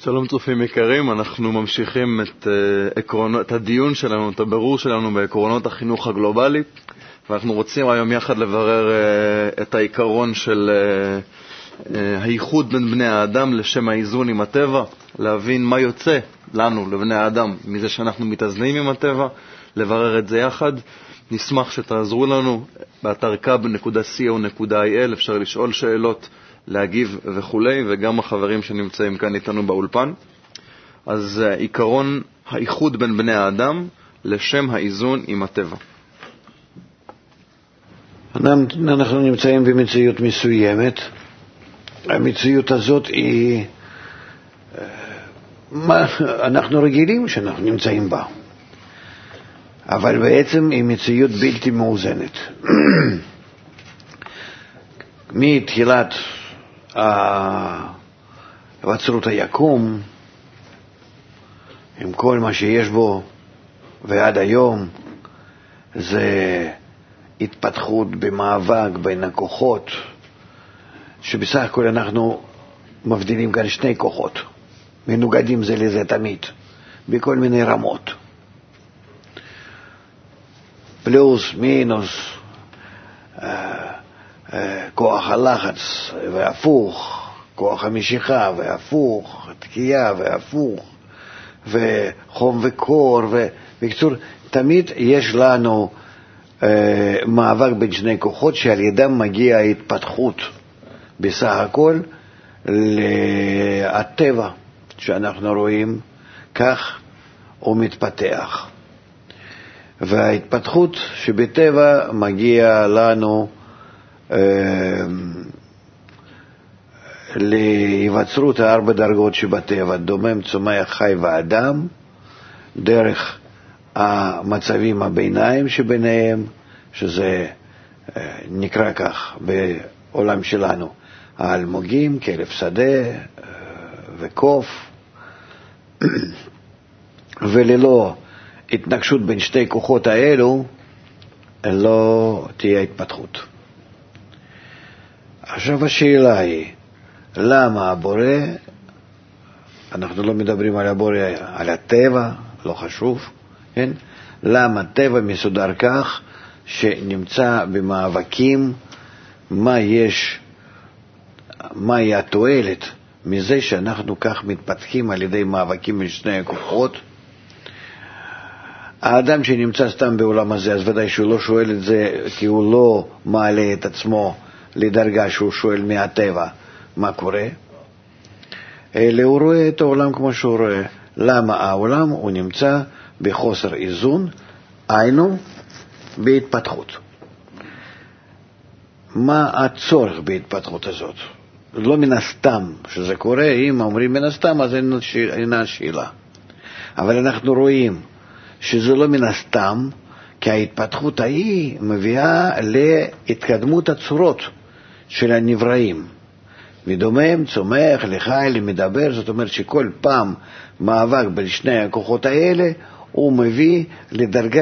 שלום צופים יקרים, אנחנו ממשיכים את הדיון שלנו, את הבירור שלנו בעקרונות החינוך הגלובלי, ואנחנו רוצים היום יחד לברר את העיקרון של הייחוד בין בני האדם לשם האיזון עם הטבע, להבין מה יוצא לנו, לבני האדם, מזה שאנחנו מתאזנים עם הטבע, לברר את זה יחד. נשמח שתעזרו לנו באתר kab.co.il, אפשר לשאול שאלות, להגיב וכולי, וגם החברים שנמצאים כאן איתנו באולפן. אז עיקרון האיחוד בין בני האדם לשם האיזון עם הטבע. אנחנו נמצאים במציאות מסוימת. המציאות הזאת היא אנחנו רגילים שאנחנו נמצאים בה, אבל בעצם היא מציאות בלתי מאוזנת. מתחילת היווצרות היקום, עם כל מה שיש בו, ועד היום, זה התפתחות במאבק בין הכוחות, שבסך הכל אנחנו מבדילים כאן שני כוחות, מנוגדים זה לזה תמיד, בכל מיני רמות. פלוס, מינוס, כוח הלחץ והפוך, כוח המשיכה והפוך, תקיעה והפוך, וחום וקור, ובקצור, תמיד יש לנו מאבק בין שני כוחות שעל ידם מגיעה ההתפתחות בסך הכל לטבע שאנחנו רואים, כך הוא מתפתח. וההתפתחות שבטבע מגיע לנו להיווצרות 4 דרגות שבטבע, דומם, צומח, חי ואדם, דרך המצבים הביניים שביניהם, שזה נקרא כך בעולם שלנו, האלמוגים, כלב שדה וקוף, וללא התנגשות בין שתי כוחות האלו לא תהיה התפתחות. עכשיו השאלה היא, למה הבורא, אנחנו לא מדברים על הבורא, על הטבע, לא חשוב, כן? למה הטבע מסודר כך שנמצא במאבקים, מהי התועלת מזה שאנחנו כך מתפתחים על ידי מאבקים בין שני הכוחות? האדם שנמצא סתם בעולם הזה, אז ודאי שהוא לא שואל את זה, כי הוא לא מעלה את עצמו לדרגה שהוא שואל מהטבע מה קורה, אלא הוא רואה את העולם כמו שהוא רואה. למה העולם הוא נמצא בחוסר איזון, היינו בהתפתחות. מה הצורך בהתפתחות הזאת? לא מן הסתם שזה קורה, אם אומרים מן הסתם אז אינה שאלה, אבל אנחנו רואים שזה לא מן הסתם, כי ההתפתחות ההיא מביאה להתקדמות הצורות של הנבראים, מדומם, צומח, לחי, למדבר. זאת אומרת שכל פעם מאבק בין שני הכוחות האלה הוא מביא לדרגה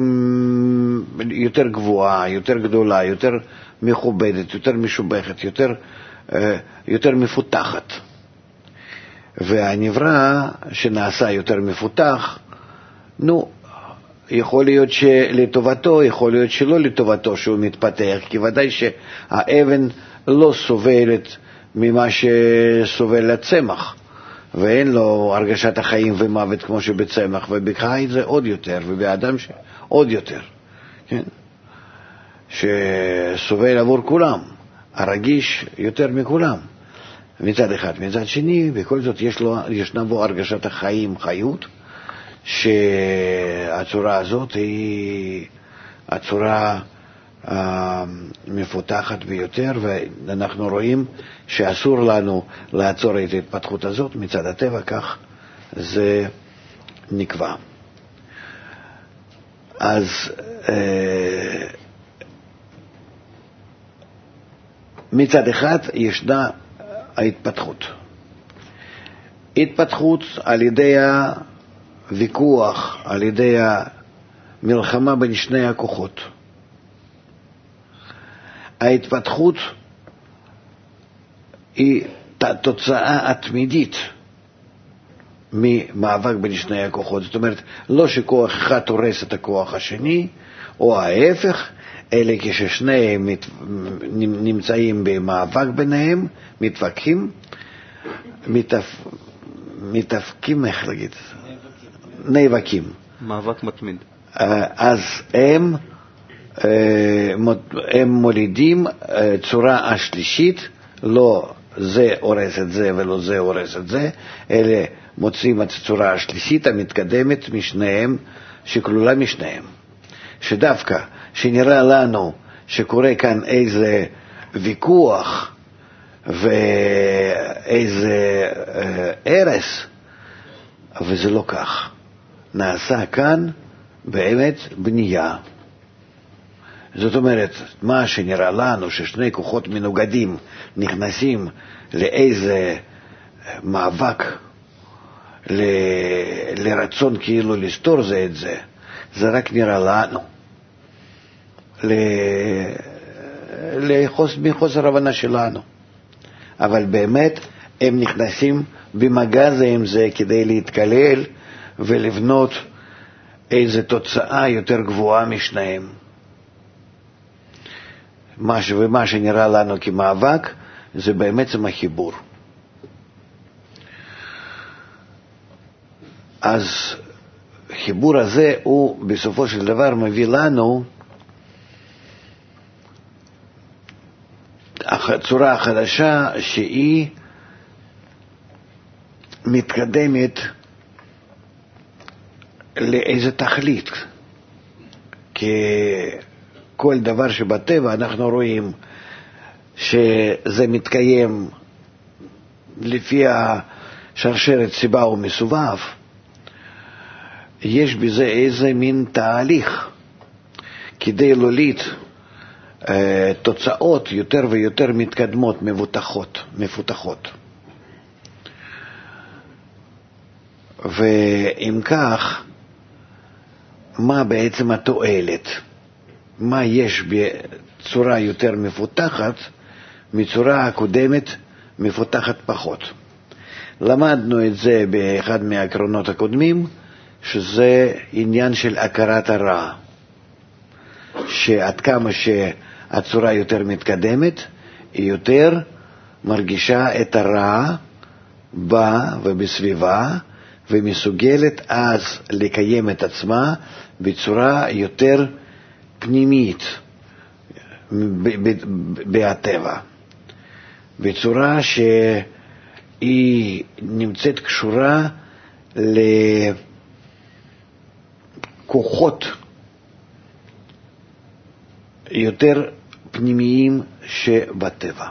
יותר גבוהה, יותר גדולה, יותר מכובדת, יותר משובחת, יותר מפותחת. והנברא שנעשה יותר מפותח, יכול להיות שלטובתו, יכול להיות שלא לטובתו שהוא מתפתח, כי ודאי שהאבן לא סובלת ממה שסובל הצמח, ואין לו הרגשת החיים ומוות כמו שבצמח, ובחי זה עוד יותר, ובאדם עוד יותר, כן? שסובל עבור כולם, הרגיש יותר מכולם מצד אחד. מצד שני, בכל זאת ישנה בו הרגשת החיים, חיות, שהצורה הזאת היא הצורה מפותחת ביותר, ואנחנו רואים שאסור לנו לעצור את ההתפתחות הזאת מצד הטבע, כך זה נקבע. אז מצד אחד ישנה ההתפתחות, התפתחות על ידי הוויכוח, על ידי המלחמה בין שני הכוחות. ההתפתחות היא תוצאה התמידית ממאבק בין שני הכוחות. זאת אומרת, לא שכוח אחד הורס את הכוח השני, או ההפך, אלא כששניהם נמצאים במאבק ביניהם, מתווכחים, מתאבקים, איך להגיד? נאבקים. מאבק מתמיד. אז הם מולידים צורה השלישית, לא זה הורס את זה ולא זה הורס את זה, אלא מוצאים את הצורה השלישית המתקדמת משניהם, שכלולה משניהם. שדווקא שנראה לנו שקורה כאן איזה ויכוח ואיזה הרס, אבל זה לא כך. נעשה כאן באמת בנייה. זאת אומרת, מה שנראה לנו ששני כוחות מנוגדים נכנסים לאיזה מאבק, לרצון כאילו לסתור זה את זה, זה רק נראה לנו מחוסר הבנה שלנו. אבל באמת הם נכנסים במגע זה עם זה כדי להתקלל ולבנות איזו תוצאה יותר גבוהה משניהם. ומה שנראה לנו כמאבק זה בעצם החיבור. אז החיבור הזה הוא בסופו של דבר מביא לנו צורה חדשה שהיא מתקדמת לאיזה תכלית. כי כל דבר שבטבע אנחנו רואים שזה מתקיים לפי השרשרת סיבה ומסובב, יש בזה איזה מין תהליך כדי להוליד תוצאות יותר ויותר מתקדמות, מפותחות. ואם כך, מה בעצם התועלת? מה יש בצורה יותר מפותחת מצורה הקודמת מפותחת פחות? למדנו את זה באחד מהעקרונות הקודמים, שזה עניין של הכרת הרע, שעד כמה שהצורה יותר מתקדמת, היא יותר מרגישה את הרע בה ובסביבה, ומסוגלת אז לקיים את עצמה בצורה יותר פנימית בטבע, בצורה שהיא נמצאת קשורה לכוחות יותר פנימיים שבטבע.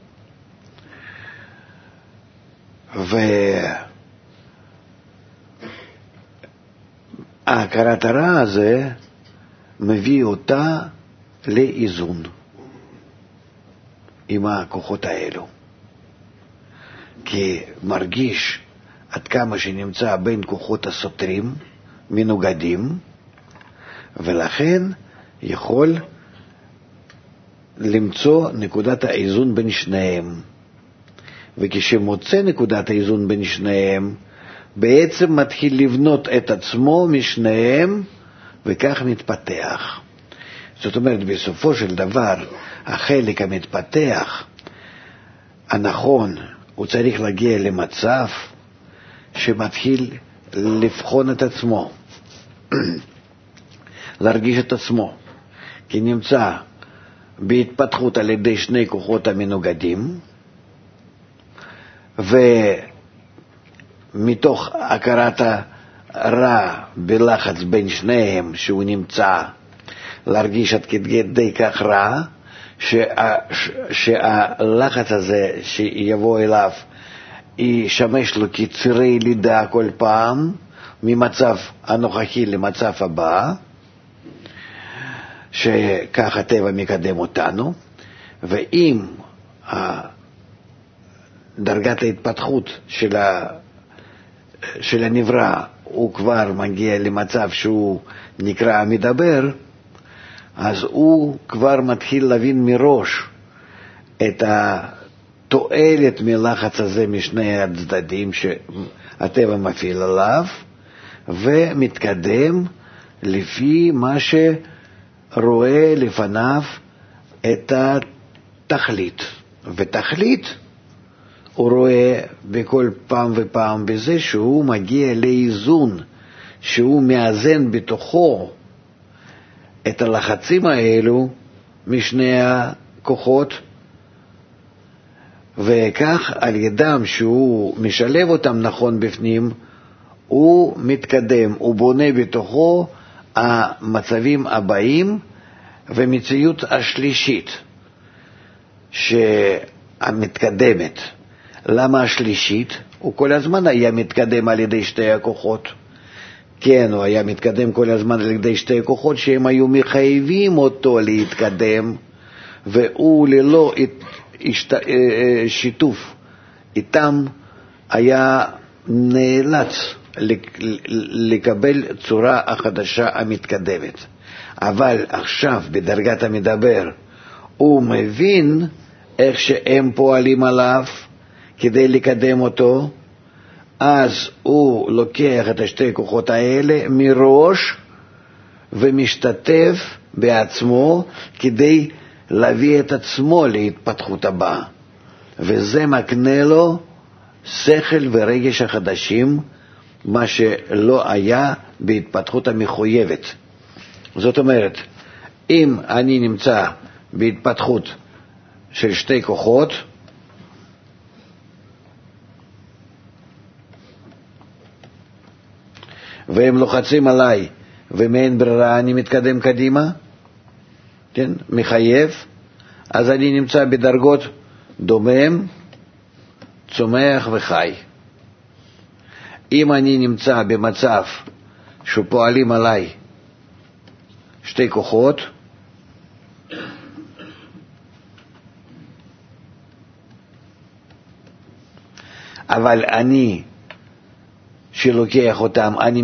והכרת הרע הזה מביא אותה לאיזון עם הכוחות האלו. כי מרגיש עד כמה שנמצא בין כוחות הסותרים, מנוגדים, ולכן יכול למצוא נקודת האיזון בין שניהם. וכשמוצא נקודת האיזון בין שניהם, בעצם מתחיל לבנות את עצמו משניהם, וכך מתפתח. זאת אומרת, בסופו של דבר, החלק המתפתח, הנכון, הוא צריך להגיע למצב שמתחיל לבחון את עצמו, להרגיש את עצמו, כי נמצא בהתפתחות על ידי שני כוחות המנוגדים, ומתוך הכרת הרע בלחץ בין שניהם שהוא נמצא, להרגיש עד כדי כך רע, שהלחץ הזה שיבוא אליו ישמש לו כצירי לידה כל פעם, ממצב הנוכחי למצב הבא, שכך הטבע מקדם אותנו. ואם דרגת ההתפתחות של הנברא הוא כבר מגיע למצב שהוא נקרא המדבר, אז הוא כבר מתחיל להבין מראש את תועלת מלחץ הזה משני הצדדים שהטבע מפעיל עליו, ומתקדם לפי מה שרואה לפניו את התכלית. ותכלית הוא רואה בכל פעם ופעם בזה שהוא מגיע לאיזון, שהוא מאזן בתוכו את הלחצים האלו משני הכוחות, וכך על ידם שהוא משלב אותם נכון בפנים, הוא מתקדם, הוא בונה בתוכו המצבים הבאים ומציאות השלישית שהמתקדמת. למה השלישית? הוא כל הזמן היה מתקדם על ידי שתי הכוחות. כן, הוא היה מתקדם כל הזמן על ידי שתי הכוחות שהם היו מחייבים אותו להתקדם, והוא ללא שיתוף איתם היה נאלץ לקבל צורה החדשה המתקדמת. אבל עכשיו בדרגת המדבר הוא מבין איך שהם פועלים עליו כדי לקדם אותו, אז הוא לוקח את השתי כוחות האלה מראש ומשתתף בעצמו כדי להביא את עצמו להתפתחות הבאה, וזה מקנה לו שכל ורגש החדשים, מה שלא היה בהתפתחות המחויבת. זאת אומרת, אם אני נמצא בהתפתחות של שתי כוחות, והם לוחצים עליי ומאין ברירה אני מתקדם קדימה, כן, מחייב, אז אני נמצא בדרגות דומם, צומח וחי. אם אני נמצא במצב שפועלים עליי שתי כוחות, אבל אני שלוקח אותם, אני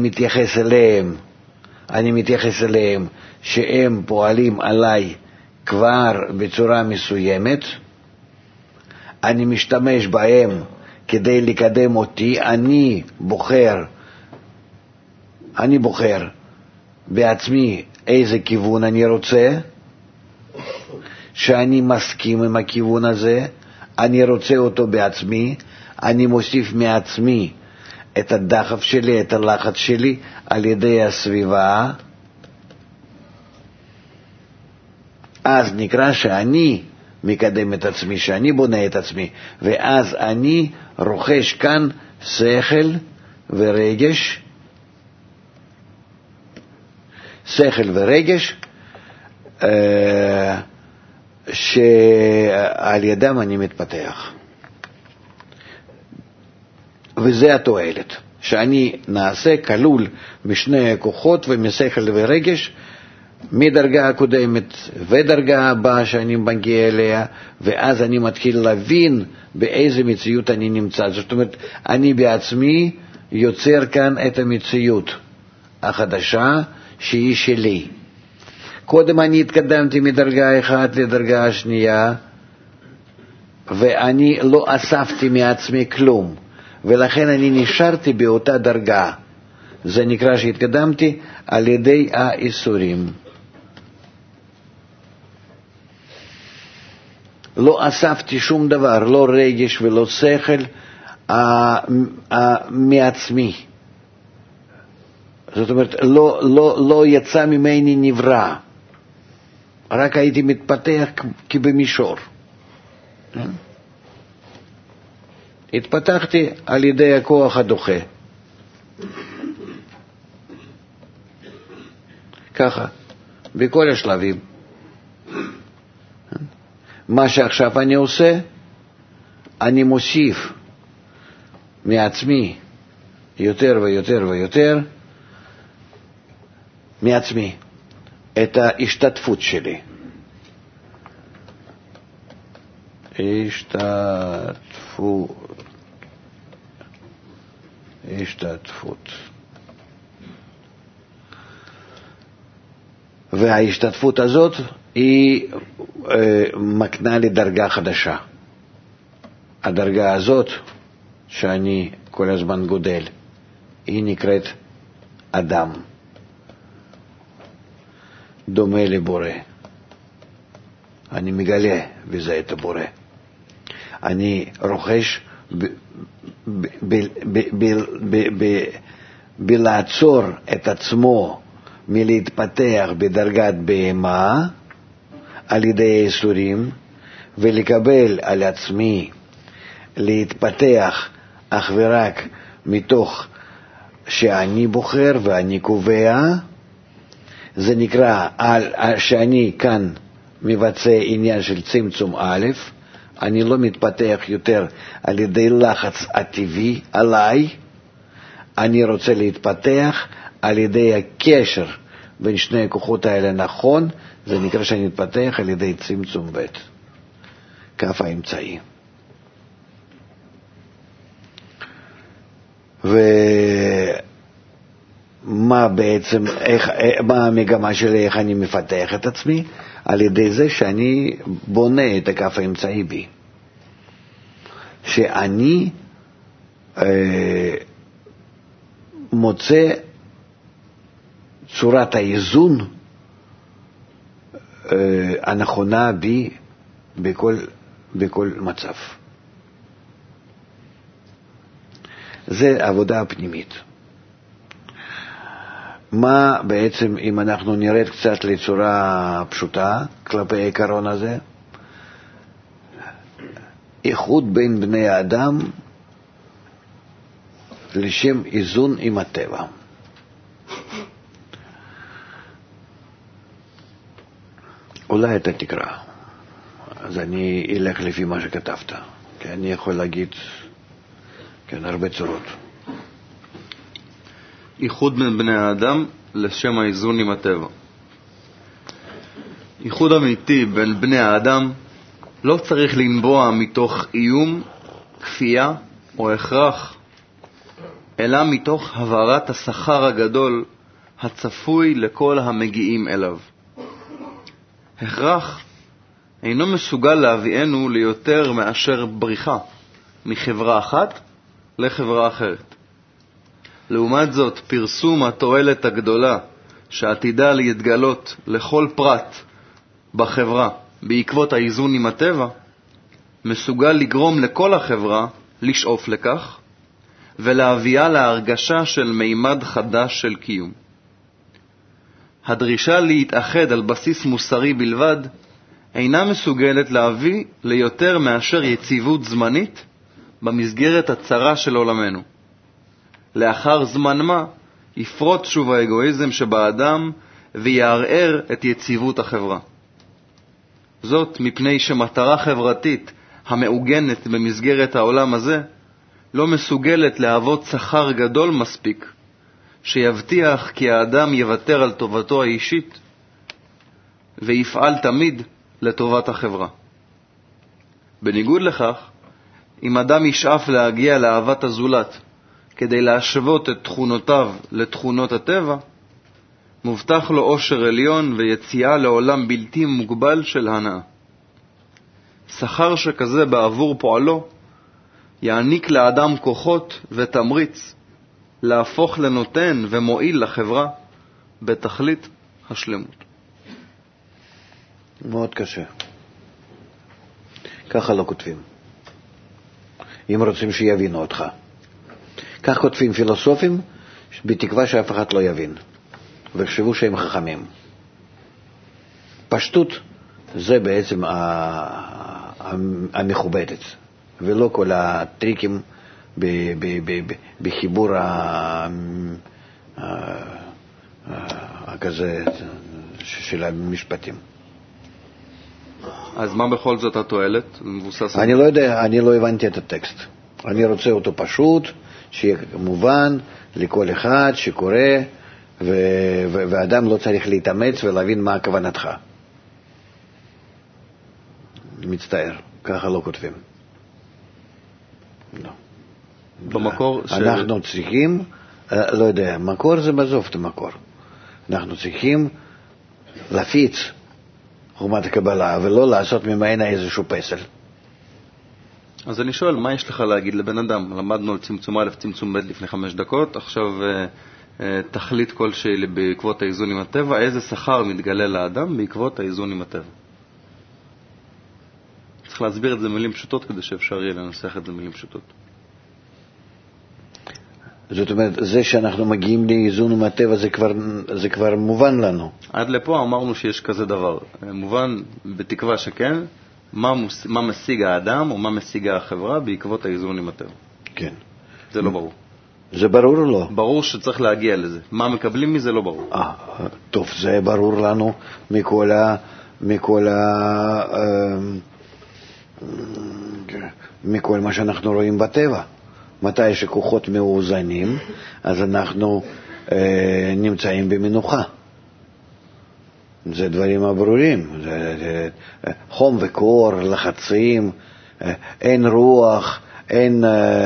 מתייחס אליהם שהם פועלים עליי כבר בצורה מסוימת, אני משתמש בהם כדי לקדם אותי, אני בוחר בעצמי איזה כיוון אני רוצה, שאני מסכים עם הכיוון הזה, אני רוצה אותו בעצמי, אני מוסיף מעצמי את הדחף שלי, את הלחץ שלי על ידי הסביבה, אז נקרא שאני מקדם את עצמי, שאני בונה את עצמי, ואז אני רוכש כאן שכל ורגש, שעל ידם אני מתפתח. וזה התועלת, שאני נעשה כלול משני הכוחות ומשכל ורגש, מדרגה הקודמת ודרגה הבאה שאני מגיע אליה, ואז אני מתחיל להבין באיזה מציאות אני נמצא. זאת אומרת, אני בעצמי יוצר כאן את המציאות החדשה שהיא שלי. קודם אני התקדמתי מדרגה אחת לדרגה השנייה, ואני לא אספתי מעצמי כלום, ולכן אני נשארתי באותה דרגה. זה נקרא שהתקדמתי על ידי האיסורים. לא אספתי שום דבר, לא רגש ולא שכל מעצמי. זאת אומרת, לא יצא ממני נברא, רק הייתי מתפתח כבמישור. התפתחתי על ידי הכוח הדוחה. ככה, בכל השלבים. מה שעכשיו אני עושה, אני מוסיף מעצמי יותר ויותר ויותר, מעצמי, את ההשתתפות שלי. השתתפות. וההשתתפות הזאת היא מקנה לי דרגה חדשה. הדרגה הזאת, שאני כל הזמן גודל, היא נקראת אדם. דומה לבורא. אני מגלה בזה את הבורא. אני רוכש בלעצור את עצמו מלהתפתח בדרגת בהמה על ידי איסורים, ולקבל על עצמי להתפתח אך ורק מתוך שאני בוחר ואני קובע. זה נקרא שאני כאן מבצע עניין של צמצום א', אני לא מתפתח יותר על ידי לחץ הטבעי עליי, אני רוצה להתפתח על ידי הקשר בין שני הכוחות האלה נכון, זה נקרא שאני מתפתח על ידי צמצום ב', כף האמצעי. ומה בעצם, מה המגמה שלי, איך אני מפתח את עצמי? על ידי זה שאני בונה את הכף האמצעי בי. שאני מוצא צורת האיזון הנכונה בי בכל מצב. זה עבודה פנימית. מה בעצם, אם אנחנו נרד קצת לצורה פשוטה כלפי העיקרון הזה, איחוד בין בני האדם לשם איזון עם הטבע. אולי אתה תקרא, אז אני אלך לפי מה שכתבת, כי אני יכול להגיד הרבה צורות. איחוד בין בני האדם לשם האיזון עם הטבע. איחוד אמיתי בין בני האדם לא צריך לנבוע מתוך איום, כפייה או הכרח, אלא מתוך הבהרת השכר הגדול הצפוי לכל המגיעים אליו. הכרח אינו מסוגל להביאנו ליותר מאשר בריחה מחברה אחת לחברה אחרת. לעומת זאת, פרסום התועלת הגדולה שעתידה להתגלות לכל פרט בחברה בעקבות האיזון עם הטבע, מסוגל לגרום לכל החברה לשאוף לכך ולהביאה להרגשה של מימד חדש של קיום. הדרישה להתאחד על בסיס מוסרי בלבד אינה מסוגלת להביא ליותר מאשר יציבות זמנית במסגרת הצרה של עולמנו. לאחר זמן מה יפרוט שוב האגואיזם שבאדם ויערער את יציבות החברה. זאת מפני שמטרה חברתית המעוגנת במסגרת העולם הזה לא מסוגלת להוות שכר גדול מספיק שיבטיח כי האדם יוותר על טובתו האישית ויפעל תמיד לטובת החברה. בניגוד לכך, אם אדם ישאף להגיע לאהבת הזולת כדי להשוות את תכונותיו לתכונות הטבע, מובטח לו אושר עליון ויציאה לעולם בלתי מוגבל של הנאה. שכר שכזה בעבור פועלו יעניק לאדם כוחות ותמריץ להפוך לנותן ומועיל לחברה בתכלית השלמות. מאוד קשה. ככה לא כותבים. אם רוצים שיבינו אותך. כך כותבים פילוסופים בתקווה שאף אחד לא יבין. וחשבו שהם חכמים. פשטות זה בעצם המכובדת. ולא כל הטריקים בחיבור כזה של המשפטים. אז מה בכל זאת התועלת? אני לא יודע, אני לא הבנתי את הטקסט. אני רוצה אותו פשוט, שיהיה מובן לכל אחד שקורא, ואדם לא צריך להתאמץ ולהבין מה כוונתך. מצטער, ככה לא כותבים. לא. במקור אנחנו צריכים, לא יודע, מקור זה מזוב את המקור. אנחנו צריכים להפיץ חוכמת הקבלה ולא לעשות ממנה איזשהו פסל. אז אני שואל, מה יש לך להגיד לבן אדם? למדנו על צמצום א', צמצום ב' לפני 5 דקות, עכשיו תכלית כלשהי בעקבות האיזון עם הטבע, איזה שכר מתגלה לאדם בעקבות האיזון עם הטבע? צריך להסביר את זה במילים פשוטות כדי שאפשר יהיה לנסח את זה במילים פשוטות. זאת אומרת, זה שאנחנו מגיעים לאיזון עם הטבע זה כבר מובן לנו. עד לפה אמרנו שיש כזה דבר. מובן בתקווה שכן, מה משיג האדם או מה משיגה החברה בעקבות האיזון עם הטבע. כן. זה לא ברור. זה ברור או לא? ברור שצריך להגיע לזה. מה מקבלים מזה לא ברור. טוב, זה ברור לנו מכל מה שאנחנו רואים בטבע. מתי שכוחות מאוזנים, אז אנחנו נמצאים במנוחה. זה דברים הברורים. חום וקור, לחצים, אין רוח, אין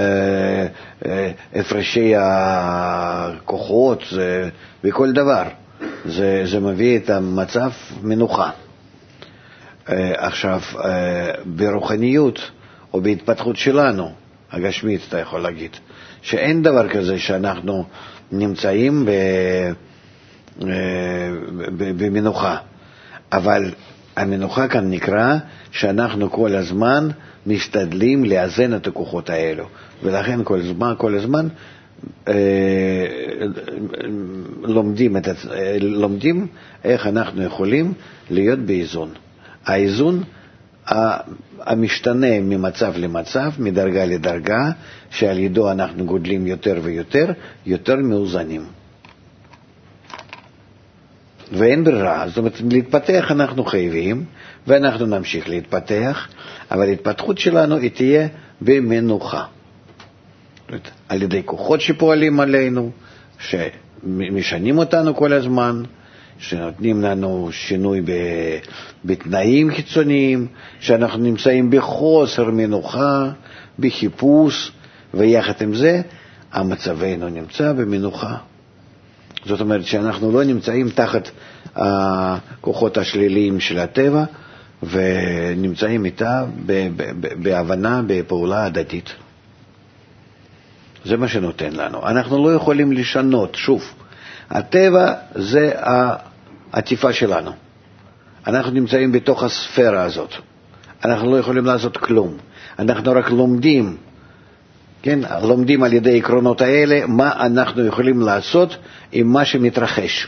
הפרשי הכוחות, בכל דבר. זה מביא את המצב מנוחה. עכשיו, ברוחניות או בהתפתחות שלנו, הגשמית, אתה יכול להגיד, שאין דבר כזה שאנחנו נמצאים במנוחה. אבל המנוחה כאן נקרא שאנחנו כל הזמן משתדלים לאזן את הכוחות האלו. ולכן כל הזמן לומדים איך אנחנו יכולים להיות באיזון. האיזון המשתנה ממצב למצב, מדרגה לדרגה, שעל ידו אנחנו גודלים יותר ויותר, יותר מאוזנים. ואין ברירה, זאת אומרת, להתפתח אנחנו חייבים, ואנחנו נמשיך להתפתח, אבל ההתפתחות שלנו היא תהיה במנוחה. על ידי כוחות שפועלים עלינו, שמשנים אותנו כל הזמן, שנותנים לנו שינוי בתנאים חיצוניים, שאנחנו נמצאים בחוסר מנוחה, בחיפוש, ויחד עם זה, המצבנו נמצא במנוחה. זאת אומרת שאנחנו לא נמצאים תחת הכוחות השליליים של הטבע, ונמצאים איתה בהבנה, בפעולה הדדית. זה מה שנותן לנו. אנחנו לא יכולים לשנות, שוב. הטבע זה העטיפה שלנו. אנחנו נמצאים בתוך הספירה הזאת. אנחנו לא יכולים לעשות כלום. אנחנו רק לומדים, כן, לומדים על ידי עקרונות האלה, מה אנחנו יכולים לעשות עם מה שמתרחש.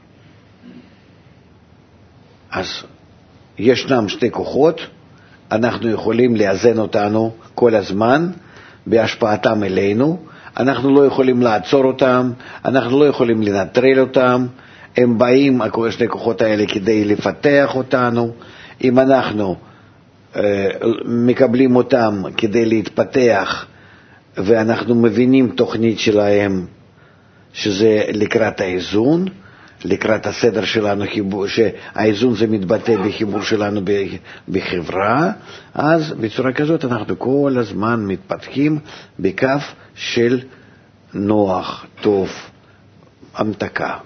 אז ישנם שתי כוחות, אנחנו יכולים לאזן אותנו כל הזמן, בהשפעתם אלינו, אנחנו לא יכולים לעצור אותם, אנחנו לא יכולים לנטרל אותם, הם באים, שני כוחות האלה, כדי לפתח אותנו. אם אנחנו מקבלים אותם כדי להתפתח, ואנחנו מבינים תוכנית שלהם, שזה לקראת האיזון, לקראת הסדר שלנו, שהאיזון זה מתבטא בחיבור שלנו בחברה, אז בצורה כזאת אנחנו כל הזמן מתפתחים בקו של נוח, טוב, המתקה.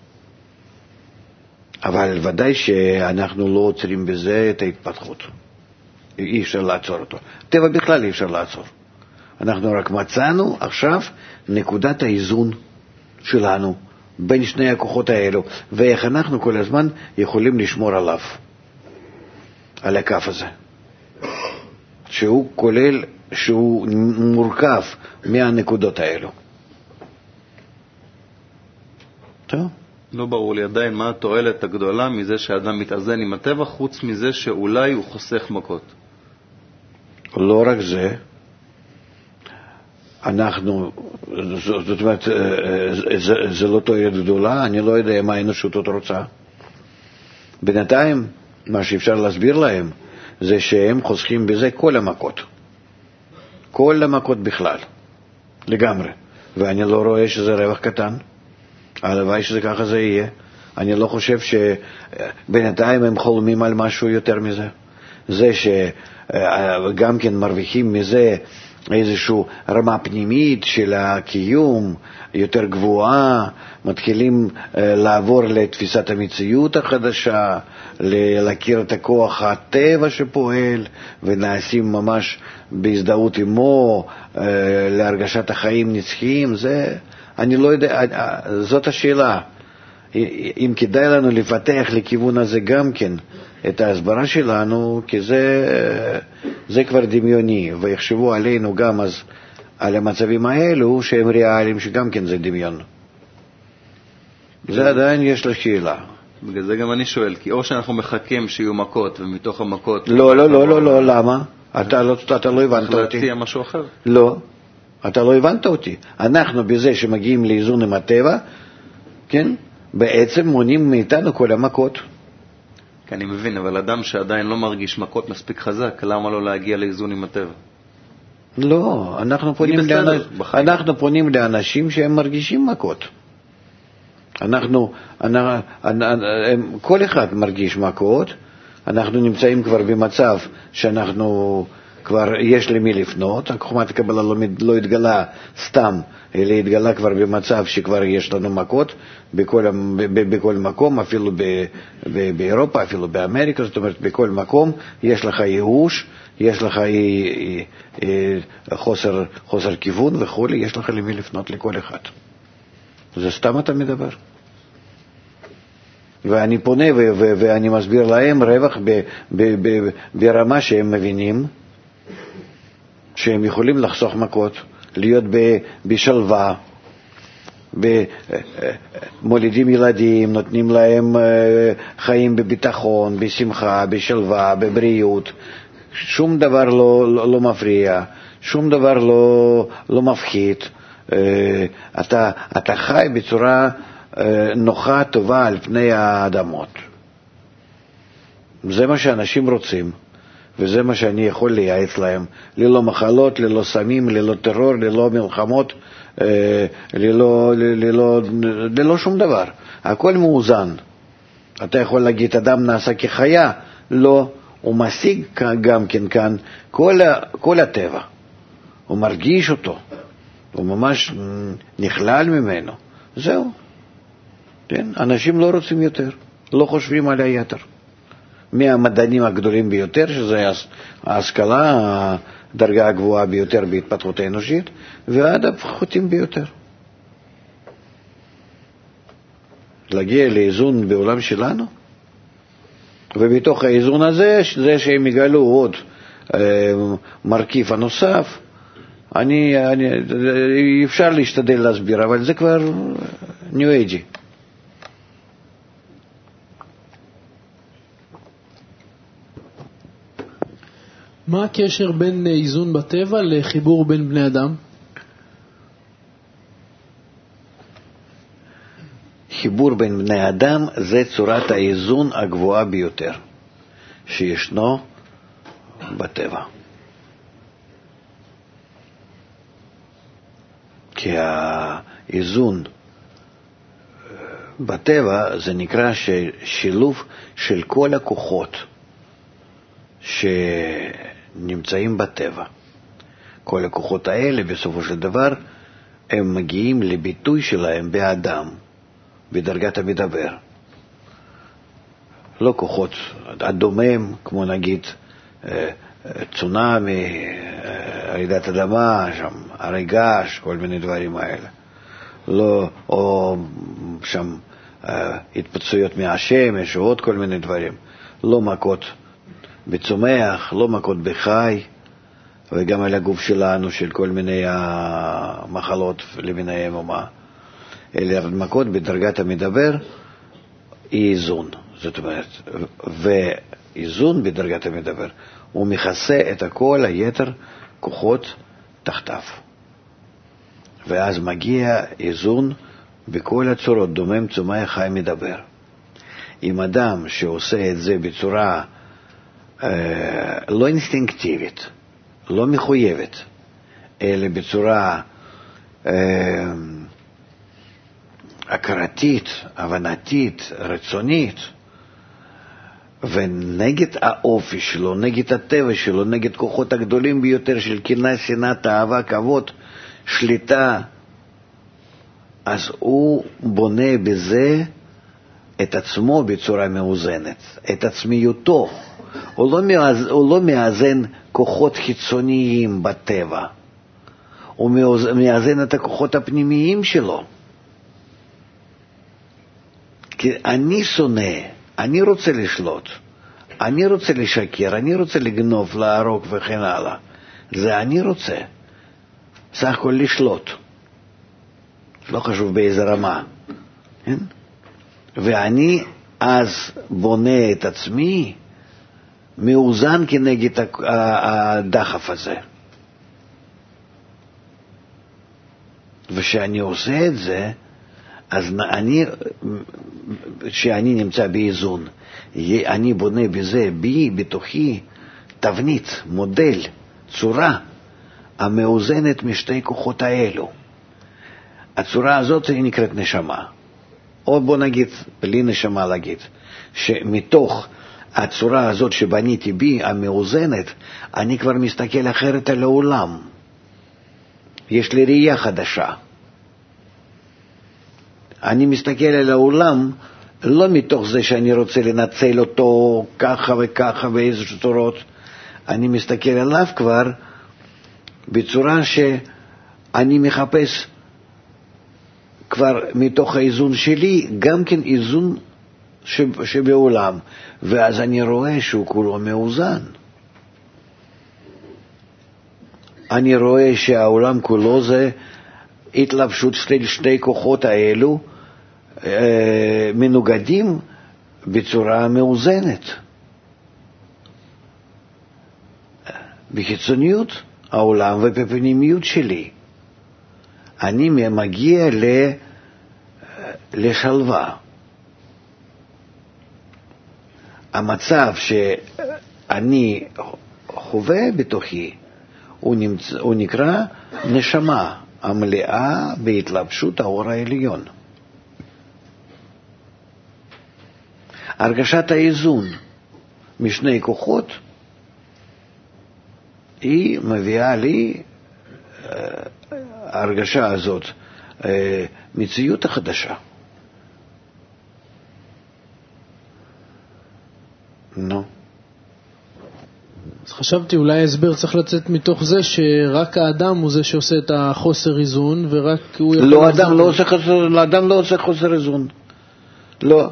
אבל ודאי שאנחנו לא עוצרים בזה את ההתפתחות. אי אפשר לעצור אותו. טבע בכלל אי אפשר לעצור. אנחנו רק מצאנו עכשיו נקודת האיזון שלנו בין שני הכוחות האלו, ואיך אנחנו כל הזמן יכולים לשמור עליו, על הקו הזה, שהוא כולל, שהוא מורכב מהנקודות האלו. טוב? לא ברור לי עדיין מה התועלת הגדולה מזה שהאדם מתאזן עם הטבע, חוץ מזה שאולי הוא חוסך מכות. לא רק זה, אנחנו, זאת אומרת, זה לא תועלת גדולה, אני לא יודע מה האנושות עוד רוצה. בינתיים, מה שאפשר להסביר להם, זה שהם חוסכים בזה כל המכות בכלל, לגמרי. ואני לא רואה שזה רווח קטן. הלוואי שזה ככה זה יהיה. אני לא חושב שבינתיים הם חולמים על משהו יותר מזה. זה שגם כן מרוויחים מזה איזושהי רמה פנימית של הקיום יותר גבוהה, מתחילים לעבור לתפיסת המציאות החדשה, להכיר את הכוח הטבע שפועל, ונעשים ממש בהזדהות עמו, להרגשת החיים נצחיים. זה, אני לא יודע, זאת השאלה. אם כדאי לנו לפתח לכיוון הזה גם כן את ההסברה שלנו, כי זה כבר דמיוני, ויחשבו עלינו גם אז על המצבים האלו שהם ריאליים, שגם כן זה דמיון. זה עדיין יש לה שאלה. בגלל זה גם אני שואל, כי או שאנחנו מחכים שיהיו מכות, ומתוך המכות... לא, למה? אתה לא הבנת אותי. להציע משהו אחר? לא, אתה לא הבנת אותי. אנחנו בזה שמגיעים לאיזון עם הטבע, כן? בעצם מונעים מאיתנו כל המכות. כי אני מבין, אבל אדם שעדיין לא מרגיש מכות מספיק חזק, למה לא להגיע לאיזון עם הטבע? לא, אנחנו פונים לאנשים שהם מרגישים מכות. כל אחד מרגיש מכות, אנחנו נמצאים כבר במצב שאנחנו כבר יש למי לפנות, חוכמת הקבלה לא התגלה סתם, אלא התגלה כבר במצב שכבר יש לנו מכות בכל מקום, אפילו באירופה, אפילו באמריקה, זאת אומרת בכל מקום יש לך ייאוש, יש לך חוסר כיוון וכו', יש לך למי לפנות לכל אחד. זה סתם אתה מדבר. ואני פונה ואני מסביר להם רווח ברמה שהם מבינים שהם יכולים לחסוך מכות, להיות בשלווה, מולידים ילדים, נותנים להם חיים בביטחון, בשמחה, בשלווה, בבריאות. שום דבר לא מפריע, שום דבר לא מפחית. אתה חי בצורה נוחה, טובה על פני האדמות. זה מה שאנשים רוצים, וזה מה שאני יכול לייעץ להם. ללא מחלות, ללא סמים, ללא טרור, ללא מלחמות, ללא שום דבר. הכל מאוזן. אתה יכול להגיד, אדם נעשה כחיה? לא. הוא משיג גם כן כאן כל הטבע. הוא מרגיש אותו. הוא ממש נכלל ממנו. זהו. כן? אנשים לא רוצים יותר. לא חושבים על היתר. מהמדענים הגדולים ביותר, שזה ההשכלה, הדרגה הגבוהה ביותר בהתפתחות האנושית, ועד הפחותים ביותר. להגיע לאיזון בעולם שלנו, ובתוך האיזון הזה, זה שהם יגלו עוד מרכיב הנוסף, אפשר להשתדל להסביר, אבל זה כבר ניו אייג'י. מה הקשר בין איזון בטבע לחיבור בין בני אדם? חיבור בין בני אדם זה צורת האיזון הגבוהה ביותר שישנו בטבע. כי האיזון בטבע זה נקרא שילוב של כל הכוחות שנמצאים בטבע. כל הכוחות האלה בסופו של דבר הם מגיעים לביטוי שלהם באדם, בדרגת המדבר. לא כוחות הדומם, כמו נגיד צונאמי, רעידת אדמה, שם הרגש, כל מיני דברים האלה. לא, או שם התפצויות מהשמש, או עוד כל מיני דברים. לא מכות בצומח, לא מכות בחי, וגם על הגוף שלנו של כל מיני המחלות למיניהם ומה. אלה מכות בדרגת המדבר היא איזון. זאת אומרת, ואיזון בדרגת המדבר הוא מכסה את כל היתר כוחות תחתיו. ואז מגיע איזון בכל הצורות, דומם, צומח, חי, מדבר. אם אדם שעושה את זה בצורה לא אינסטינקטיבית, לא מחויבת, אלא בצורה הכרתית, הבנתית, רצונית, ונגד האופי שלו, נגד הטבע שלו, נגד כוחות הגדולים ביותר של קנאה, שנאה, תאווה, כבוד, שליטה, אז הוא בונה בזה את עצמו בצורה מאוזנת, את עצמיותו. הוא לא מאזן כוחות חיצוניים בטבע, הוא מאזן את הכוחות הפנימיים שלו. כי אני שונא, אני רוצה לשלוט, אני רוצה לשקר, אני רוצה לגנוב, להרוג וכן הלאה. זה אני רוצה. סך הכל לשלוט. לא חשוב באיזה רמה. כן? ואני אז בונה את עצמי מאוזן כנגד הדחף הזה. ושאני עושה את זה, אז שאני נמצא באיזון, אני בונה בזה, בתוכי, תבנית, מודל, צורה, המאוזנת משתי כוחות האלו. הצורה הזאת היא נקראת נשמה. או בוא נגיד, בלי נשמה להגיד, שמתוך הצורה הזאת שבניתי בי, המאוזנת, אני כבר מסתכל אחרת על העולם. יש לי ראייה חדשה. אני מסתכל על העולם לא מתוך זה שאני רוצה לנצל אותו ככה וככה באיזה צורות. אני מסתכל עליו כבר בצורה שאני מחפש כבר מתוך האיזון שלי גם כן איזון שבעולם, ואז אני רואה שהוא כולו מאוזן. אני רואה שהעולם כולו זה התלבשות שתי כוחות האלו מנוגדים בצורה מאוזנת. בחיצוניות העולם ובפנימיות שלי. אני מגיע לשלווה. המצב שאני חווה בתוכי הוא נקרא נשמה המלאה בהתלבשות האור העליון. הרגשת האיזון משני כוחות היא מביאה לי ההרגשה הזאת מציאות החדשה. נו. אז חשבתי אולי ההסבר צריך לצאת מתוך זה שרק האדם הוא זה שעושה את החוסר איזון, ורק הוא יכול... לא, האדם לא עושה חוסר איזון. לא.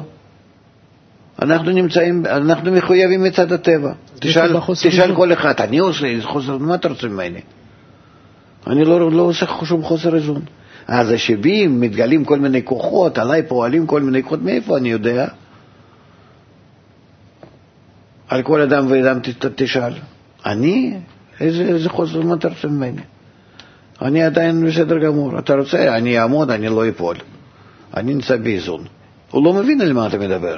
אנחנו מחויבים מצד הטבע. תשאל כל אחד, אני עושה חוסר, מה אתה רוצה ממני? אני לא עושה שום חוסר איזון. אז שבי מתגלים כל מיני כוחות, עליי פועלים כל מיני כוחות, מאיפה אני יודע? על כל אדם ואדם תשאל. איזה חוסר, מה אתה רוצה ממני? אני עדיין בסדר גמור. אתה רוצה, אני אעמוד, אני לא אפול. אני נמצא באיזון. הוא לא מבין על מה אתה מדבר.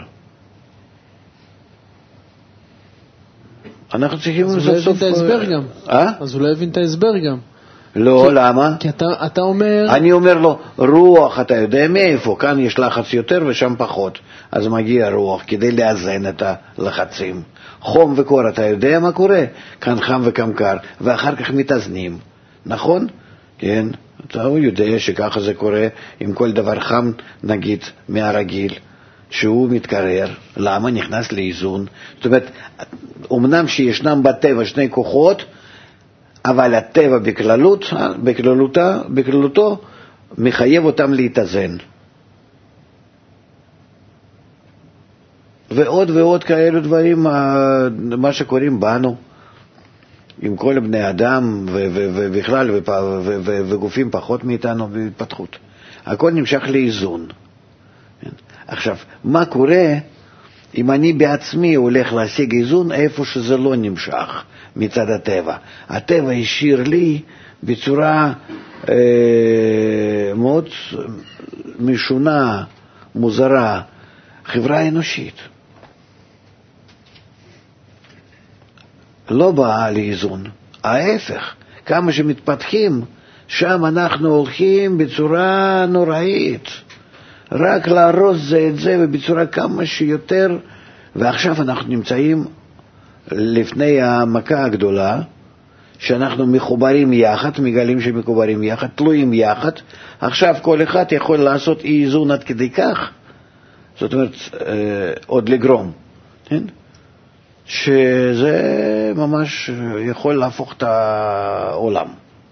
אנחנו צריכים... אז הוא לא הבין את ההסבר גם. אז הוא לא הבין את ההסבר גם. לא, למה? כי אתה אומר... אני אומר לו, רוח, אתה יודע מאיפה? כאן יש לחץ יותר ושם פחות. אז מגיע רוח כדי לאזן את הלחצים. חום וקור, אתה יודע מה קורה? כאן חם וכאן קר, ואחר כך מתאזנים. נכון? כן. אתה יודע שככה זה קורה עם כל דבר חם, נגיד, מהרגיל, שהוא מתקרר. למה? נכנס לאיזון. זאת אומרת, אמנם שישנם בטבע שני כוחות, אבל הטבע בכללותו מחייב אותם להתאזן. ועוד ועוד כאלו דברים, מה שקוראים בנו, עם כל בני אדם ובכלל וגופים פחות מאיתנו בהתפתחות. הכל נמשך לאיזון. עכשיו, מה קורה אם אני בעצמי הולך להשיג איזון איפה שזה לא נמשך מצד הטבע? הטבע השאיר לי בצורה מאוד משונה, מוזרה, חברה אנושית. לא באה לאיזון. ההפך, כמה שמתפתחים, שם אנחנו הולכים בצורה נוראית. רק להרוס זה את זה, ובצורה כמה שיותר ועכשיו אנחנו נמצאים לפני המכה הגדולה, שאנחנו מחוברים יחד, מגלים שמחוברים יחד, תלויים יחד. עכשיו כל אחד יכול לעשות אי איזון עד כדי כך, זאת אומרת, עוד לגרום, כן? שזה ממש יכול להפוך את העולם.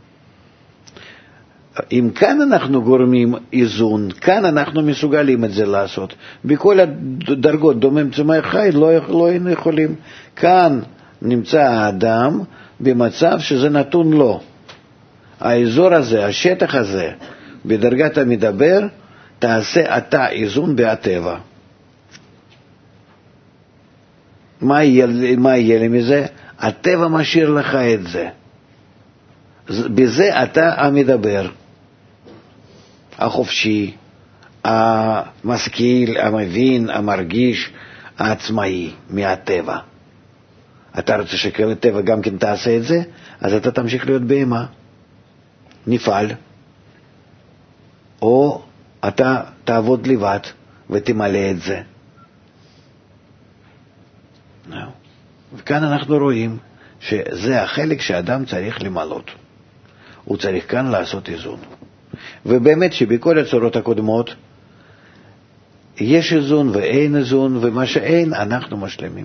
אם כאן אנחנו גורמים איזון, כאן אנחנו מסוגלים את זה לעשות. בכל הדרגות, דומם צמח חי, לא היינו יכולים. כאן נמצא האדם במצב שזה נתון לו. האזור הזה, השטח הזה, בדרגת המדבר, תעשה אתה איזון בהטבע. מה יהיה לי מזה? הטבע משאיר לך את זה. בזה אתה המדבר, החופשי, המשכיל, המבין, המרגיש, העצמאי מהטבע. אתה רוצה שהטבע גם כן תעשה את זה, אז אתה תמשיך להיות בהמה, נפעל, או אתה תעבוד לבד ותמלא את זה. וכאן אנחנו רואים שזה החלק שאדם צריך למלות. הוא צריך כאן לעשות איזון. ובאמת שבכל הצורות הקודמות יש איזון ואין איזון, ומה שאין אנחנו משלמים.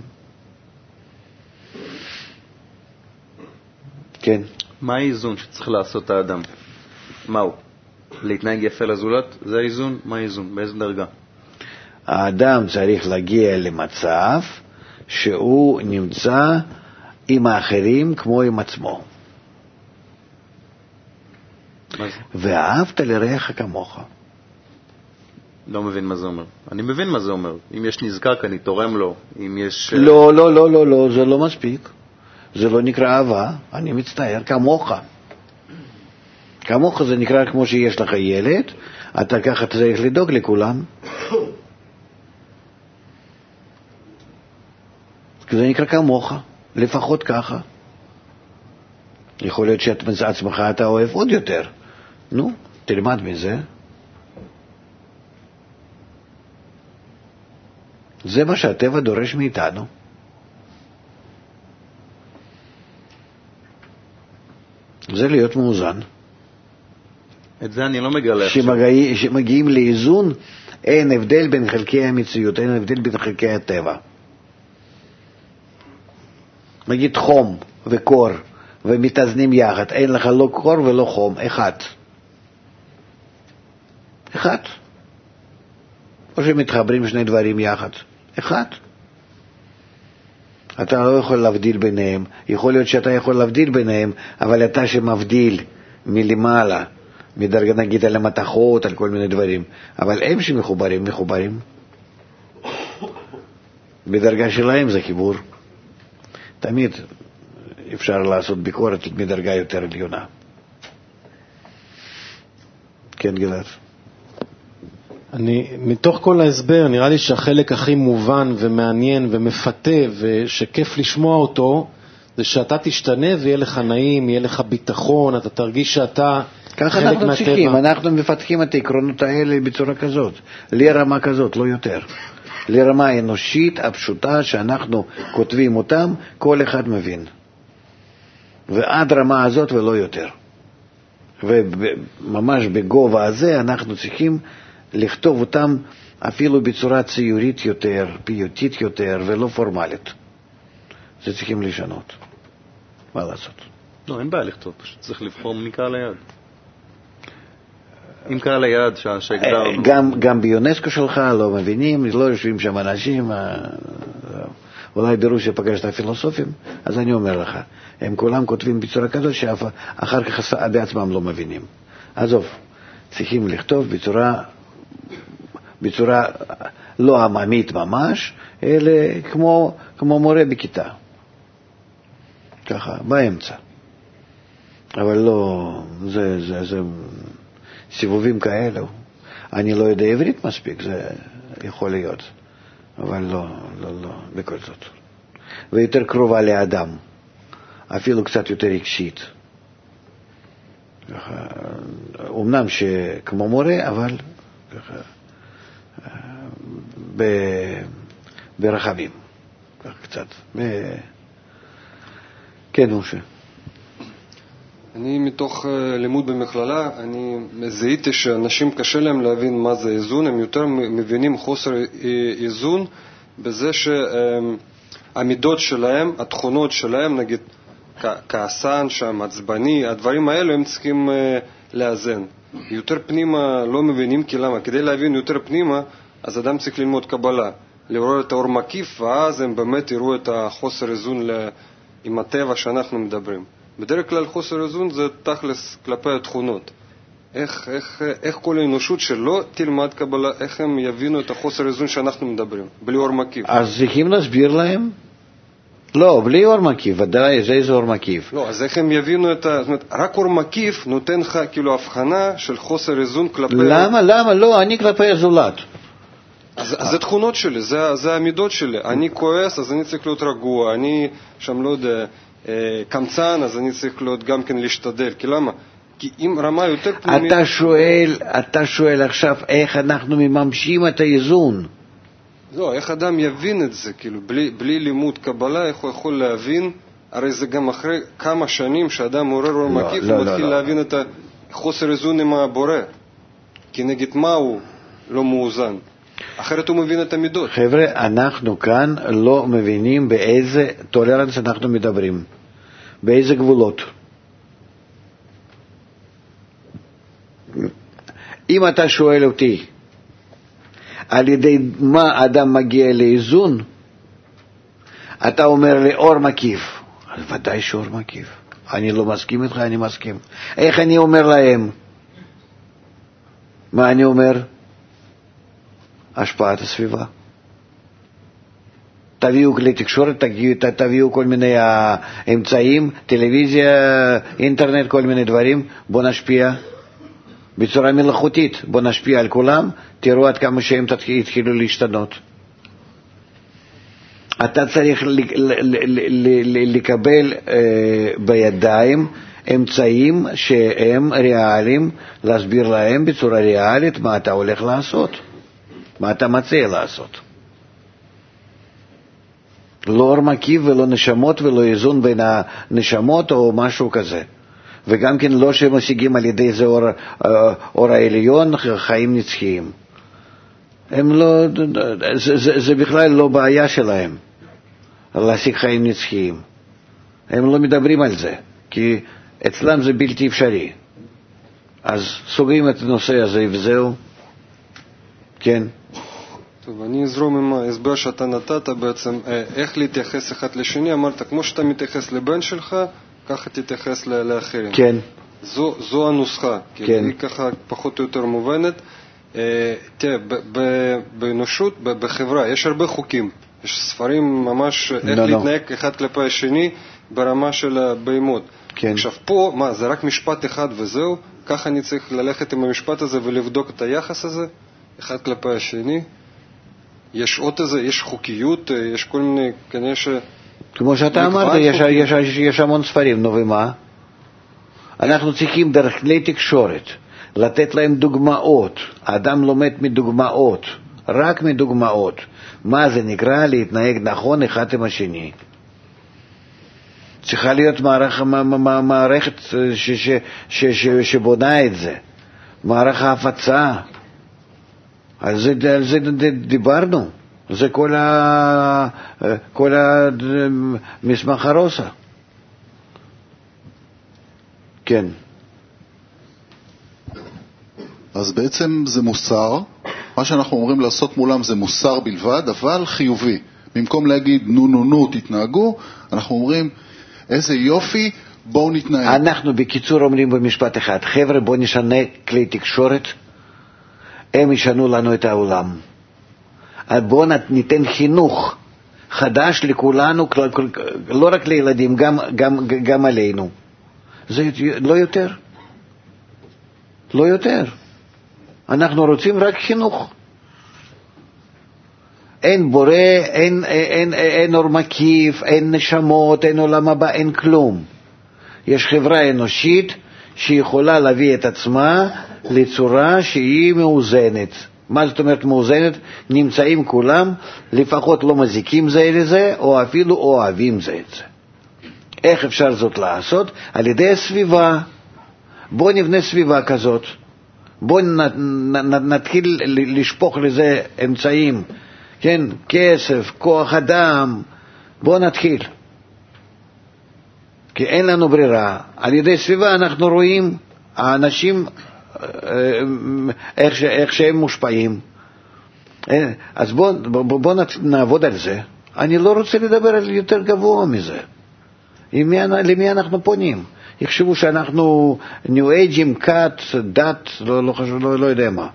כן. מה האיזון שצריך לעשות האדם? מהו? להתנהג יפה לזולת? זה האיזון? מה האיזון? באיזה דרגה? האדם צריך להגיע למצב שהוא נמצא עם האחרים כמו עם עצמו. מה זה? ואהבת לרעך כמוך. לא מבין מה זה אומר. אני מבין מה זה אומר. אם יש נזקק, אני תורם לו. אם יש... לא, לא, לא, לא, לא, זה לא מספיק. זה לא נקרא אהבה, אני מצטער, כמוך. כמוך זה נקרא כמו שיש לך ילד, אתה ככה צריך לדאוג לכולם. זה נקרא כמוך, לפחות ככה. יכול להיות שאת עצמך אתה אוהב עוד יותר. נו, תלמד מזה. זה מה שהטבע דורש מאיתנו. זה להיות מאוזן. את זה אני לא מגלה. שמגיעים לאיזון, אין הבדל בין חלקי המציאות, אין הבדל בין חלקי הטבע. נגיד חום וקור ומתאזנים יחד, אין לך לא קור ולא חום, אחד. אחד. או שמתחברים שני דברים יחד, אחד. אתה לא יכול להבדיל ביניהם, יכול להיות שאתה יכול להבדיל ביניהם, אבל אתה שמבדיל מלמעלה, מדרגה נגיד על המתחות, על כל מיני דברים, אבל הם שמחוברים, מחוברים. בדרגה שלהם זה חיבור. תמיד אפשר לעשות ביקורת מדרגה יותר עליונה. כן, גלעד. מתוך כל ההסבר, נראה לי שהחלק הכי מובן ומעניין ומפתה ושכיף לשמוע אותו, זה שאתה תשתנה ויהיה לך נעים, יהיה לך ביטחון, אתה תרגיש שאתה ככה אנחנו צריכים, אנחנו מפתחים את העקרונות האלה בצורה כזאת, לרמה כזאת, לא יותר. לרמה האנושית הפשוטה שאנחנו כותבים אותם, כל אחד מבין. ועד רמה הזאת ולא יותר. וממש בגובה הזה אנחנו צריכים לכתוב אותם אפילו בצורה ציורית יותר, פיוטית יותר ולא פורמלית. זה צריכים לשנות. מה לעשות? לא, אין בעיה לכתוב, פשוט צריך לבחור מי קהל היעד. אם קהל היעד שהגדר... גם ביונסקו שלך לא מבינים, לא יושבים שם אנשים, אולי ברוסיה פגשת הפילוסופים, אז אני אומר לך, הם כולם כותבים בצורה כזאת שאחר כך בעצמם לא מבינים. עזוב, צריכים לכתוב בצורה לא עממית ממש, אלא כמו מורה בכיתה. ככה, באמצע. אבל לא, זה סיבובים כאלו. אני לא יודע עברית מספיק, זה יכול להיות. אבל לא, בכל זאת. ויותר קרובה לאדם. אפילו קצת יותר רגשית. אמנם שכמו מורה, אבל ברחבים. קצת. כן, משה. אני מתוך לימוד במכללה, אני זיהיתי שאנשים קשה להם להבין מה זה איזון, הם יותר מבינים חוסר איזון בזה שהמידות שלהם, התכונות שלהם, נגיד כעסן שם, עצבני, הדברים האלו הם צריכים לאזן. יותר פנימה לא מבינים, כי למה? כדי להבין יותר פנימה, אז אדם צריך ללמוד קבלה, לראות את האור מקיף, ואז הם באמת יראו את החוסר איזון עם הטבע שאנחנו מדברים. בדרך כלל חוסר איזון זה תכלס כלפי התכונות. איך כל האנושות שלא תלמד קבלה, איך הם יבינו את החוסר איזון שאנחנו מדברים, בלי אור מקיף? אז צריכים להסביר להם? לא, בלי אור מקיף, ודאי, זה איזה אור מקיף. לא, אז איך הם יבינו את זאת אומרת, רק אור מקיף נותן לך כאילו הבחנה של חוסר איזון כלפי... למה? לא, אני כלפי הזולת. אז זה תכונות שלי, זה המידות שלי. אני כועס, אז אני צריך להיות רגוע. אני שם לא יודע, קמצן, אז אני צריך להיות גם כן להשתדל. כי למה? כי אם רמה יותר פנימית... אתה שואל עכשיו איך אנחנו מממשים את האיזון. לא, איך אדם יבין את זה, כאילו, בלי לימוד קבלה, איך הוא יכול להבין, הרי זה גם אחרי כמה שנים שאדם עורר אור מקיף, הוא מתחיל להבין את החוסר איזון עם הבורא. כי נגיד מה הוא לא מאוזן. אחרת הוא מבין את המידות. חבר'ה, אנחנו כאן לא מבינים באיזה טולרנס אנחנו מדברים, באיזה גבולות. אם אתה שואל אותי, על ידי מה אדם מגיע לאיזון, אתה אומר לי אור מקיף. אז ודאי שאור מקיף. אני לא מסכים איתך, אני מסכים. איך אני אומר להם? מה אני אומר? השפעת הסביבה. תביאו כלי תקשורת, תביאו כל מיני אמצעים, טלוויזיה, אינטרנט, כל מיני דברים. בוא נשפיע בצורה מלאכותית, בוא נשפיע על כולם, תראו עד כמה שהם התחילו להשתנות. אתה צריך לקבל בידיים אמצעים שהם ריאליים, להסביר להם בצורה ריאלית מה אתה הולך לעשות, מה אתה מציע לעשות. לא אור מקיף ולא נשמות ולא איזון בין הנשמות או משהו כזה. וגם כן לא שמשיגים על ידי זה אור העליון חיים נצחיים. הם לא, זה בכלל לא בעיה שלהם להשיג חיים נצחיים. הם לא מדברים על זה, כי אצלם זה בלתי אפשרי. אז סוגרים את הנושא הזה וזהו. כן. טוב, אני אזרום עם ההסבר שאתה נתת בעצם, איך להתייחס אחד לשני. אמרת, כמו שאתה מתייחס לבן שלך, ככה תתייחס לאחרים. כן. זו הנוסחה, כן. כי היא ככה פחות או יותר מובנת. תראה, באנושות, בחברה, יש הרבה חוקים. יש ספרים ממש איך להתנהג אחד כלפי השני ברמה של הבהמות. כן. עכשיו פה, מה, זה רק משפט אחד וזהו? ככה אני צריך ללכת עם המשפט הזה ולבדוק את היחס הזה, אחד כלפי השני? יש עוד איזה, יש חוקיות, יש כל מיני, כנראה ש... כמו שאתה אמרת, יש המון ספרים, נו ומה? אנחנו צריכים דרך כלי תקשורת לתת להם דוגמאות. האדם לומד מדוגמאות, רק מדוגמאות. מה זה נקרא להתנהג נכון אחד עם השני. צריכה להיות מערכת שבונה את זה, מערך ההפצה. על זה דיברנו. זה כל המסמך הרוסה. כן. אז בעצם זה מוסר, מה שאנחנו אומרים לעשות מולם זה מוסר בלבד, אבל חיובי. במקום להגיד נו תתנהגו, אנחנו אומרים איזה יופי, בואו נתנהג. אנחנו בקיצור אומרים במשפט אחד, חבר'ה בואו נשנה כלי תקשורת, הם ישנו לנו את העולם. בואו ניתן חינוך חדש לכולנו, לא רק לילדים, גם עלינו. זה לא יותר. לא יותר. אנחנו רוצים רק חינוך. אין בורא, אין אור מקיף, אין נשמות, אין עולם הבא, אין כלום. יש חברה אנושית שיכולה להביא את עצמה לצורה שהיא מאוזנת. מה זאת אומרת מאוזנת? נמצאים כולם, לפחות לא מזיקים זה לזה, או אפילו אוהבים זה את זה. איך אפשר זאת לעשות? על ידי הסביבה. בוא נבנה סביבה כזאת. בוא נתחיל לשפוך לזה אמצעים, כן? כסף, כוח אדם. בוא נתחיל. כי אין לנו ברירה. על ידי סביבה אנחנו רואים האנשים איך שהם מושפעים. אז בוא נעבוד על זה. אני לא רוצה לדבר על יותר גבוה מזה. למי אנחנו פונים? יחשבו שאנחנו ניו אייג'ים, קאט, דת, לא חשוב, לא יודע מה.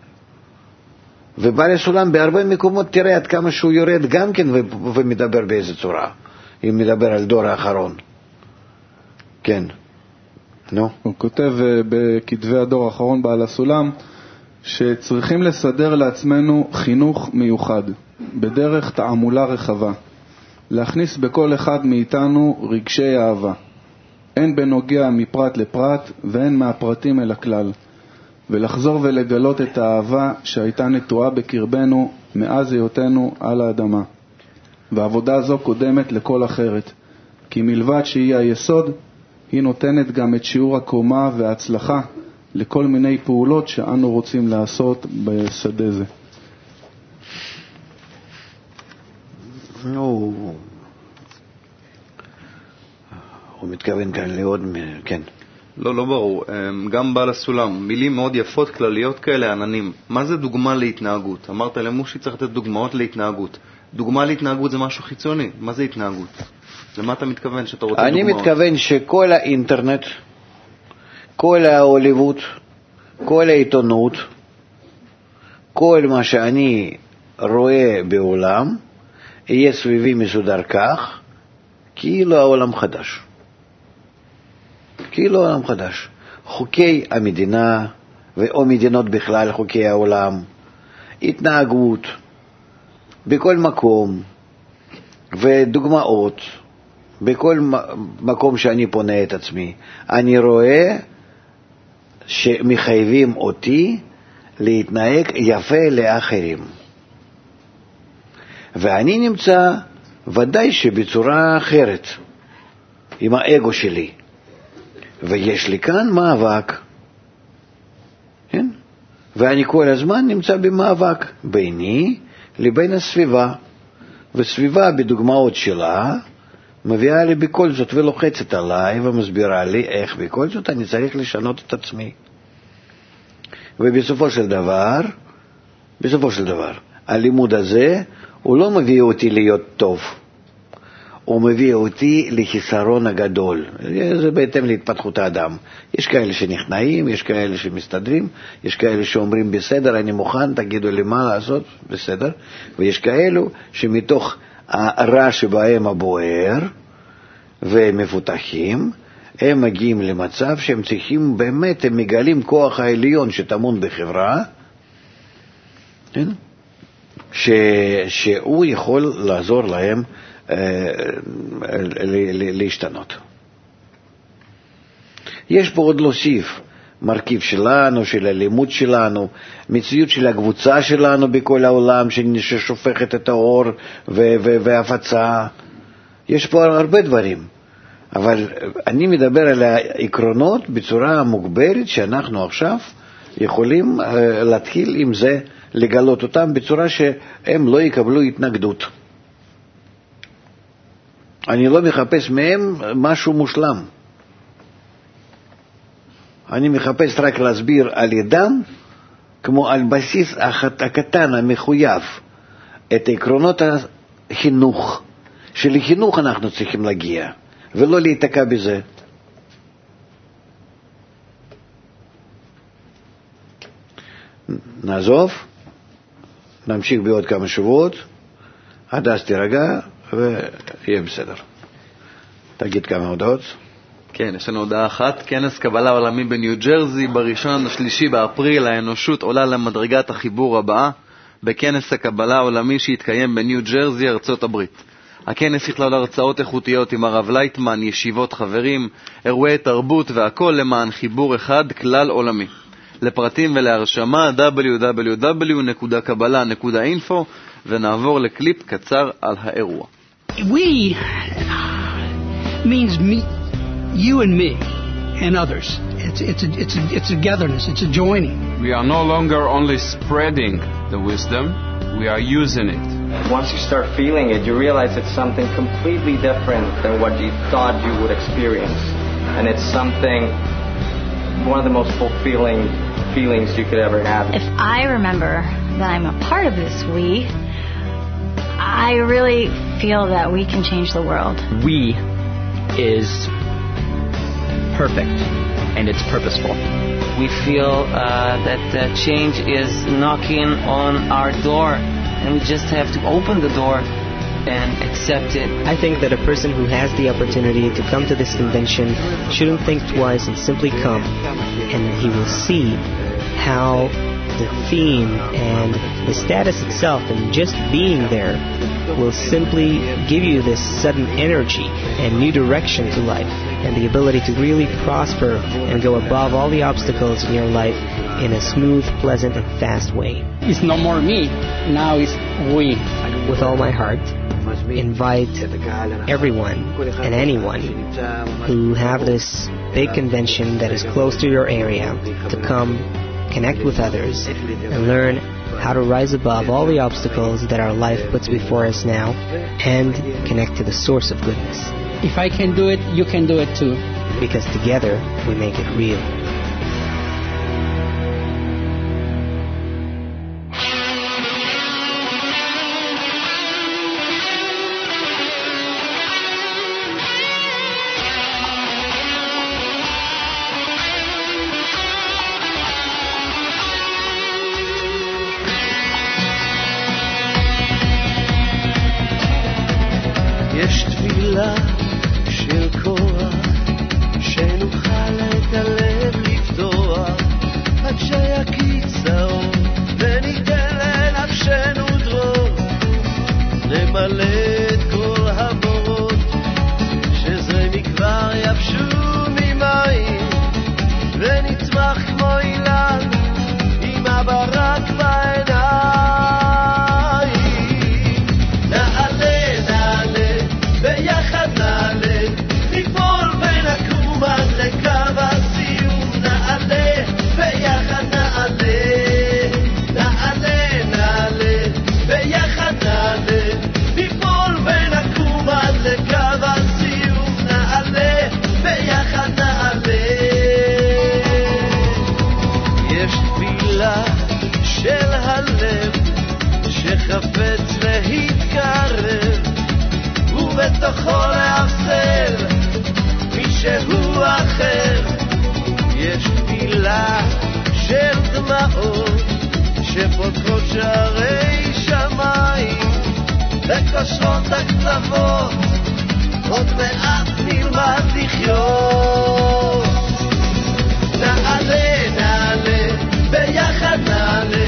ובעל הסולם בהרבה מקומות תראה עד כמה שהוא יורד גם כן ומדבר באיזה צורה, אם מדבר על דור האחרון. כן. נו. הוא כותב בכתבי הדור האחרון בעל הסולם שצריכים לסדר לעצמנו חינוך מיוחד בדרך תעמולה רחבה, להכניס בכל אחד מאיתנו רגשי אהבה, אין בנוגע מפרט לפרט ואין מהפרטים אל הכלל, ולחזור ולגלות את האהבה שהייתה נטועה בקרבנו מאז היותנו על האדמה. והעבודה זו קודמת לכל אחרת, כי מלבד שהיא היסוד, היא נותנת גם את שיעור הקומה וההצלחה לכל מיני פעולות שאנו רוצים לעשות בשדה זה. הוא מתכוון כאן לעוד, כן. לא ברור. גם בעל הסולם, מילים מאוד יפות, כלליות כאלה, עננים. מה זה דוגמה להתנהגות? אמרת למושי צריך לתת דוגמאות להתנהגות. דוגמה להתנהגות זה משהו חיצוני. מה זה התנהגות? למה אתה מתכוון שאתה רוצה דוגמאות? אני מתכוון שכל האינטרנט, כל ההוליווד, כל העיתונות, כל מה שאני רואה בעולם, יהיה סביבי מסודר כך, כאילו העולם חדש. כאילו העולם חדש. חוקי המדינה, או מדינות בכלל, חוקי העולם, התנהגות, בכל מקום, ודוגמאות, בכל מקום שאני פונה את עצמי, אני רואה שמחייבים אותי להתנהג יפה לאחרים. ואני נמצא ודאי שבצורה אחרת, עם האגו שלי. ויש לי כאן מאבק. כן? ואני כל הזמן נמצא במאבק ביני לבין הסביבה. וסביבה בדוגמאות שלה מביאה לי בכל זאת ולוחצת עליי ומסבירה לי איך בכל זאת אני צריך לשנות את עצמי. ובסופו של דבר, הלימוד הזה הוא לא מביא אותי להיות טוב. הוא מביא אותי לחיסרון הגדול. זה בהתאם להתפתחות האדם. יש כאלה שנכנעים, יש כאלה שמסתדרים, יש כאלה שאומרים בסדר, אני מוכן, תגידו לי מה לעשות, בסדר. ויש כאלו שמתוך הרע שבהם הבוער ומפותחים, הם מגיעים למצב שהם צריכים באמת, הם מגלים כוח העליון שטמון בחברה, כן? שהוא יכול לעזור להם להשתנות. יש פה עוד להוסיף מרכיב שלנו, של הלימוד שלנו, מציאות של הקבוצה שלנו בכל העולם ששופכת את האור והפצה. יש פה הרבה דברים, אבל אני מדבר על העקרונות בצורה מוגברת שאנחנו עכשיו יכולים להתחיל עם זה, לגלות אותם בצורה שהם לא יקבלו התנגדות. אני לא מחפש מהם משהו מושלם. אני מחפש רק להסביר על ידם, כמו על בסיס הקטן המחויב, את עקרונות החינוך. שלחינוך אנחנו צריכים להגיע, ולא להתעקע בזה. נעזוב, נמשיך בעוד כמה שבועות, עד אז תירגע ויהיה בסדר. תגיד כמה הודעות. כן, יש לנו הודעה אחת. כנס קבלה עולמי בניו ג'רזי, ב1-3 באפריל האנושות עולה למדרגת החיבור הבאה, בכנס הקבלה העולמי שהתקיים בניו ג'רזי, ארצות הברית. הכנס יכלול הרצאות איכותיות עם הרב לייטמן, ישיבות חברים, אירועי תרבות והכל למען חיבור אחד כלל עולמי. לפרטים ולהרשמה www.kabbalah.info, ונעבור לקליפ קצר על האירוע. We means me, you and me and others. It's a togetherness, it's a joining. We are no longer only spreading the wisdom, we are using it. Once you start feeling it, you realize it's something completely different than what you thought you would experience. And it's something, one of the most fulfilling feelings you could ever have. If I remember that I'm a part of this we, I really feel that we can change the world. We is perfect and it's purposeful. We feel that change is knocking on our door, and we just have to open the door and accept it. I think that a person who has the opportunity to come to this convention shouldn't think twice and simply come, and he will see how the theme and the status itself and just being there will simply give you this sudden energy and new direction to life and the ability to really prosper and go above all the obstacles in your life in a smooth, pleasant, and fast way. It's no more me, now it's we. With all my heart, invite everyone and anyone who have this big convention that is close to your area to come, connect with others, and learn how to rise above all the obstacles that our life puts before us now and connect to the source of goodness. If I can do it, you can do it too. Because together we make it real. יש תפילה של כוח שנוכל את הלב לפתוח עד שיקיצה אור וניתן לנפשנו דרור נמלא את כל המורות שזרמי כבר יבשו ממים ונצמח כמו אילן עם הברק בעיניים ביחד נעלה, ניפול ונקום עד לקו הסיום נעלה, ביחד נעלה, נעלה, נעלה, ביחד נעלה, ניפול ונקום עד לקו הסיום נעלה, ביחד נעלה. יש תפילה של הלב שחפץ להתקרב ובתוכו להפסל מישהו אחר. יש תפילה של דמעות שפותחות שערי שמיים וקושרות הקצוות עוד מעט נלמד לחיות. נעלה, נעלה, ביחד נעלה